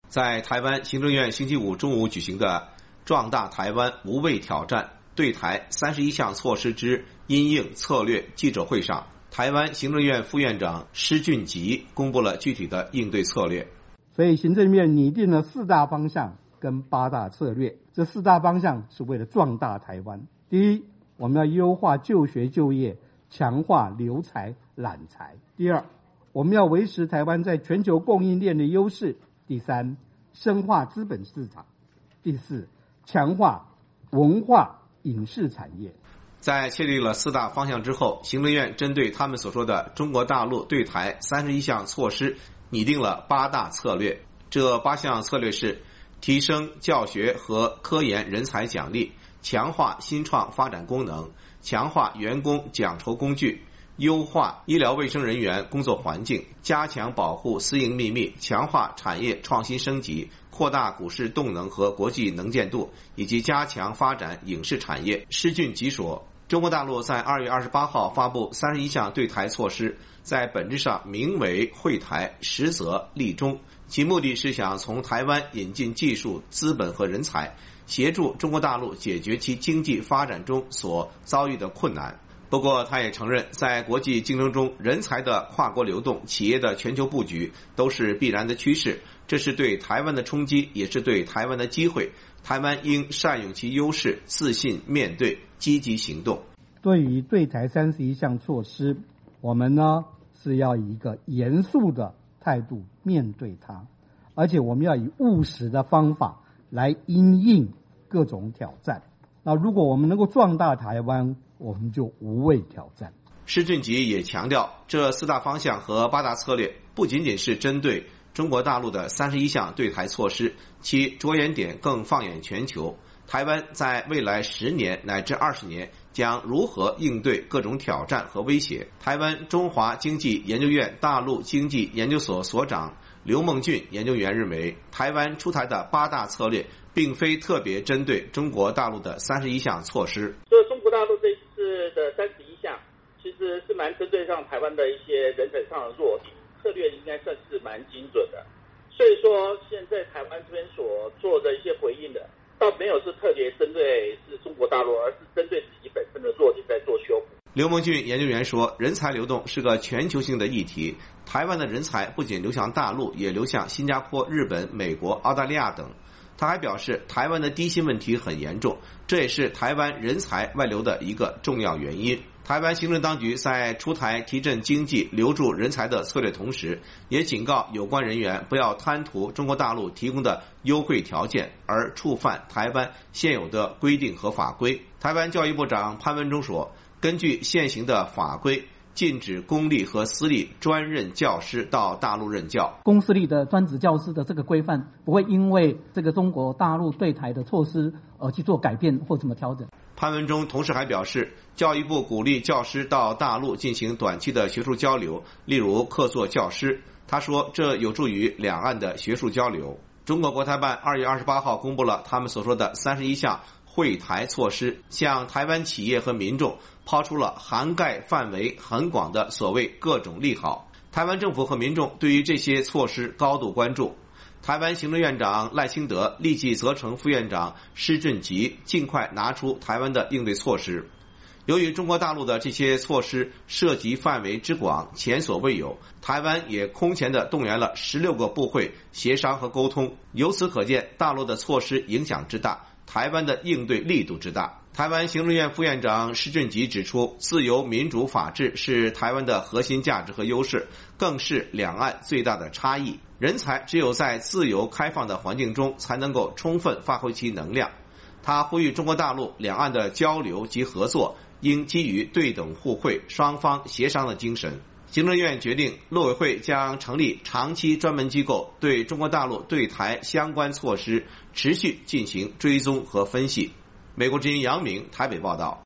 在台湾行政院星期五中午举行的壮大台湾无畏挑战对台31项措施之因应策略记者会上，台湾行政院副院长施俊吉公布了具体的应对策略。 所以行政院拟定了4大方向跟8大策略，这4大方向是为了壮大台湾。第一，我们要优化就学就业，强化留才揽才。第二，我们要维持台湾在全球供应链的优势。第三，深化资本市场。第四，强化文化影视产业。 在确立了4大方向之后，行政院针对他们所说的中国大陆对台31项措施拟定了8大策略。这8项策略是：提升教学和科研人才奖励，强化新创发展功能，强化员工奖酬工具，优化医疗卫生人员工作环境，加强保护私营秘密，强化产业创新升级，扩大股市动能和国际能见度，以及加强发展影视产业。施俊吉说，中国大陆在2月28号发布31项对台措施，在本质上名为惠台，实则利中，其目的是想从台湾引进技术、资本和人才，协助中国大陆解决其经济发展中所遭遇的困难。不过他也承认，在国际竞争中，人才的跨国流动、企业的全球布局都是必然的趋势，这是对台湾的冲击，也是对台湾的机会。台湾应善用其优势，自信面对，积极行动。 对于对台31项措施，我们呢是要以一个严肃的态度面对它，而且我们要以务实的方法来因应各种挑战。那如果我们能够壮大台湾，我们就无畏挑战。 施俊吉也强调，这4大方向和8大策略不仅仅是针对中国大陆的31项对台措施，其着眼点更放眼全球。台湾在未来10年乃至20年将如何应对各种挑战和威胁？台湾中华经济研究院大陆经济研究所所长刘梦俊研究员认为，台湾出台的8大策略并非特别针对中国大陆的31项措施。 所以中国大陆这一次的31项其实是蛮针对上台湾的一些人才上的弱点，策略应该算是蛮精准的。所以说现在台湾这边所做的一些回应的，倒没有是特别针对是中国大陆，而是针对自己本身的弱点在做修补。 刘梦俊研究员说，人才流动是个全球性的议题，台湾的人才不仅流向大陆，也流向新加坡、日本、美国、澳大利亚等。他还表示，台湾的低薪问题很严重，这也是台湾人才外流的一个重要原因。台湾行政当局在出台提振经济、留住人才的策略同时，也警告有关人员不要贪图中国大陆提供的优惠条件而触犯台湾现有的规定和法规。台湾教育部长潘文忠说，根据现行的法规，禁止公立和私立专任教师到大陆任教。 公私立的专职教师的这个规范不会因为这个中国大陆对台的措施而去做改变或怎么调整。 潘文忠同时还表示，教育部鼓励教师到大陆进行短期的学术交流，例如客座教师。他说，这有助于两岸的学术交流。中国国台办2月28号公布了他们所说的31项惠台措施，向台湾企业和民众抛出了涵盖范围很广的所谓各种利好。台湾政府和民众对于这些措施高度关注。台湾行政院长赖清德立即责成副院长施俊吉尽快拿出台湾的应对措施。由于中国大陆的这些措施涉及范围之广，前所未有，台湾也空前地动员了16个部会协商和沟通。由此可见，大陆的措施影响之大，台湾的应对力度之大。台湾行政院副院长施俊吉指出，自由民主法治是台湾的核心价值和优势，更是两岸最大的差异。人才只有在自由开放的环境中才能够充分发挥其能量。他呼吁中国大陆两岸的交流及合作应基于对等互惠、双方协商的精神。行政院决定，陆委会将成立长期专门机构，对中国大陆对台相关措施持续进行追踪和分析。美国之音杨明台北报道。